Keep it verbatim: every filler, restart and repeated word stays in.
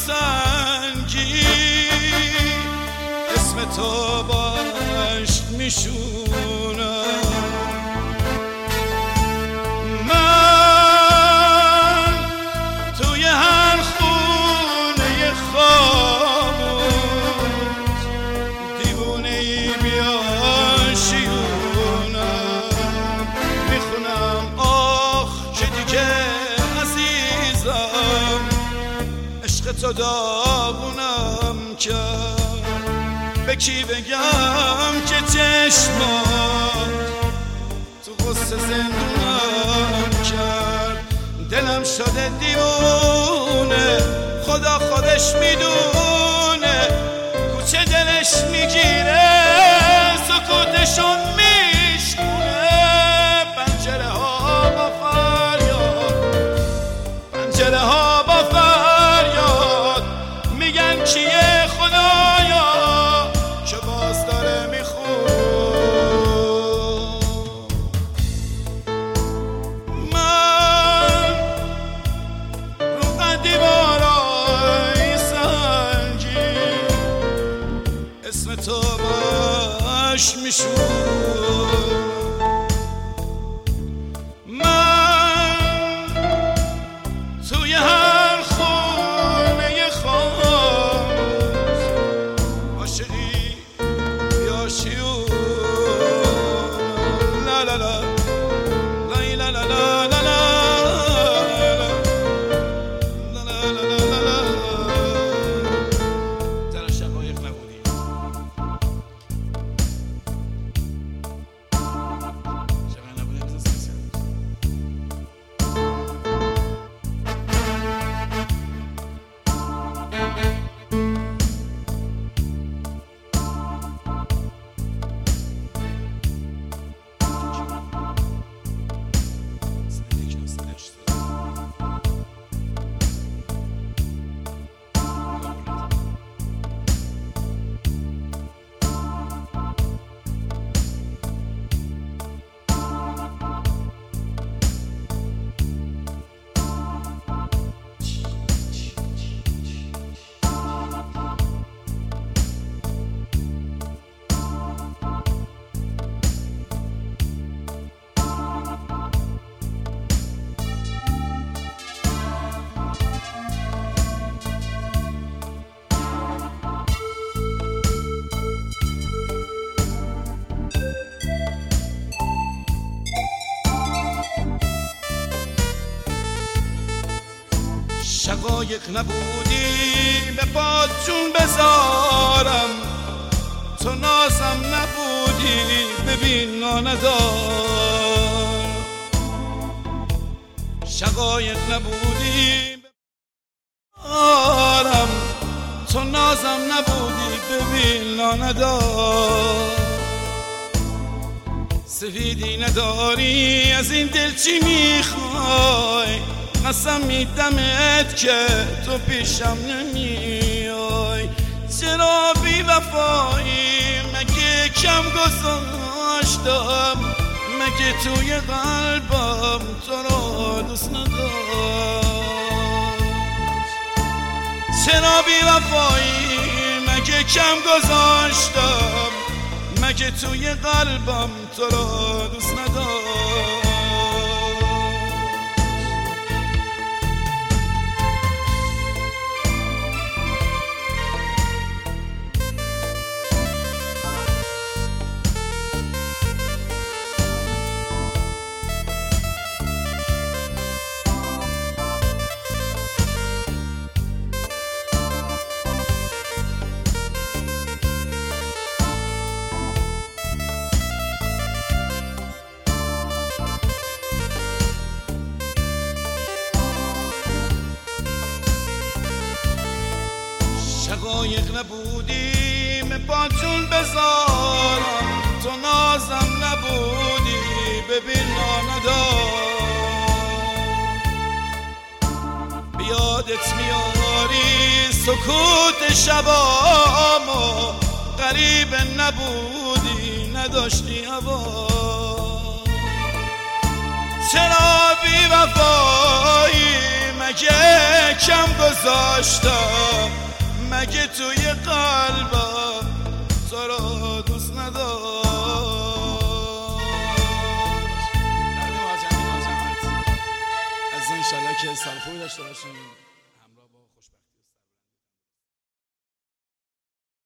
سنگی اسم تو باش میشونم. من توی هر خونه خاموش دیوونه ای بیاشیونم. میخونم آخ که دیگه عزیزم عشق تو داغونم کرد. به کی بگم که چشمات تو غصه زندونم کرد. دلم شده دیوونه خدا خودش میدونه. کوچه دلش میگیره سکوتشو میشکونه. پنجره ها با فریاد پنجره ها با فریاد میگن کیه خدایا که باز داره میخون. من رو قدیمارای سنگی اسم تو باش میشون. من توی هر خونه خاموش عاشقی بیاشیون. لا لا لا لا لا لا لا لا لا. در شقایق نبودی شقایق نبودی شقایق نبودی به پات جون بذارم. تو نازم نبودی ببین ناندار. شقایق نبودی بذارم. تو نازم نبودی ببین ناندار. سفیدی نداری از این دل چی میخوای؟ قسم میدمت که تو پیشم نمیای. چرا بی وفایی مگه کم گذاشتم؟ مگه توی قلبم تو رو دوست نداشت؟ چرا بی وفایی مگه کم گذاشتم؟ مگه توی قلبم تو رو دوست نداشت؟ شقایق نبودیم با جون بذارم. تو نازم نبودی ببین ناندار. بیادت میاری سکوت شبامو. غریب نبودی نداشتی هوا. چرا بی وفایی مگه کم گذاشتم مگه توی قلبم تو را دوست نداشت. از انشالله که سال خوبی داشته باشیم.